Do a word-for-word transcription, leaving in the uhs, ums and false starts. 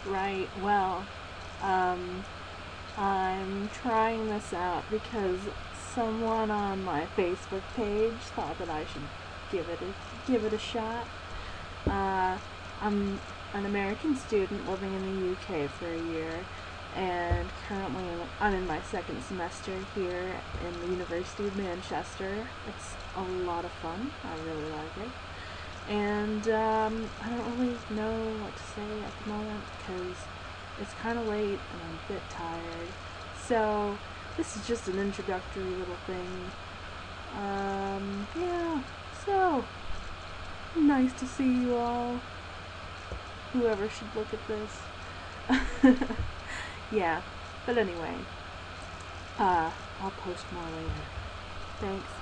Right, well, um, I'm trying this out because someone on my Facebook page thought that I should give it a, give it a shot. Uh, I'm an American student living in the U K for a year, and currently I'm in my second semester here in the University of Manchester. It's a lot of fun. I really like it. And um, I don't really know what to say at the moment because it's kind of late and I'm a bit tired. So this is just an introductory little thing. Um, yeah, so nice to see you all. Whoever should look at this. Yeah, but anyway, uh, I'll post more later. Thanks.